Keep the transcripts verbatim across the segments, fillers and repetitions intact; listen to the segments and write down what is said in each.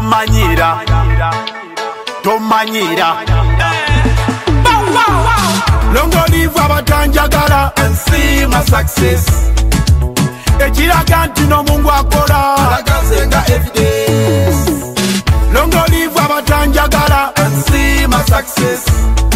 tomanyira tomanyira Long live abatanjagala and see my success. Ekiraga nti n'omungu akola alagazenga evidence. Long live abatanjagala and see my success.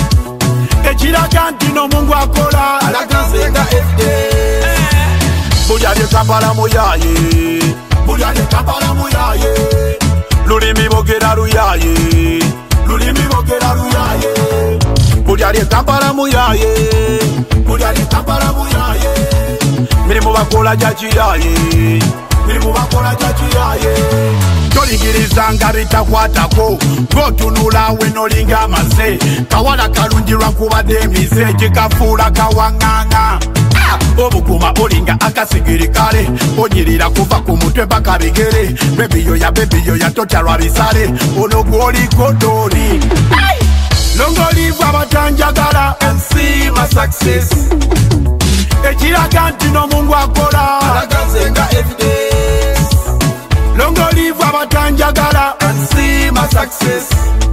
Ekiraga nti n'omungu akola alagazenga evidence. Bulya lye Kampala muyaye, bulya lye Kampala muyaye. Lulimi bogera luyaye, lulimi bogera luyaye. Bulya lye Kampala muyaye, bulya lye Kampala muyaye. Mirimu bakola jakiyaye, mirimu bakola jakiyaye. Tolingiriza nga bitakwatako, gotunula we nolinga amase. Kawala kalunjirwa nkubadde emize, kikafuula kawanganga. Obukuma olinga akasigiri kale, onyirira kuva ku mutwe mpaka bigere. Bebiyo ya bebiyo ya totalwa bisale, ono gwoli kodoni. Long live abatanjagala and see my success. Ekiraga nti n'omungu akola alagazenga evidence. Long live abatanjagala and see my success.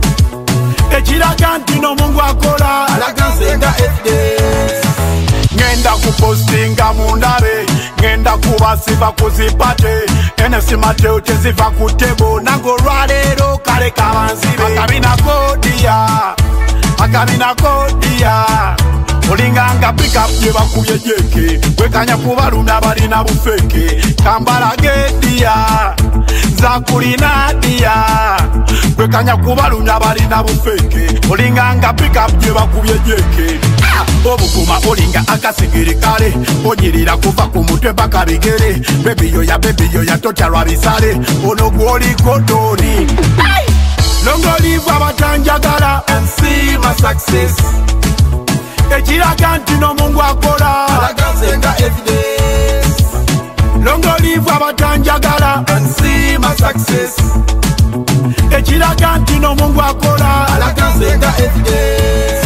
Ekiraga nti n'omungu akola alagazenga evidence. Ngenda kupostinga mundabe, ngenda kubasiba kuzipate. Enesi Mateo teziva kutebo, nango lwaleero kale kabanzibe. Akabina kodiya, akabina kodiya. Olinganga pick up je bakubye jeke, wekanya kubalumya balina bufeke. Kambala gediya, zakulina diya, wekanya kubalumya balina bufeke. Olinganga pick up je bakubye jeke. Obukuma olinga akasigiri kale, onyirira kuva ku mutwe mpaka bigere. Bebiyo ya bebiyo ya totalwa bisale, ono gwoli kodoni. Long live abatanjagala and see my success. Ekiraga nti n'omungu akola alagazenga evidence. Long live abatanjagala and see my success. Ekiraga nti n'omungu akola alagazenga evidence.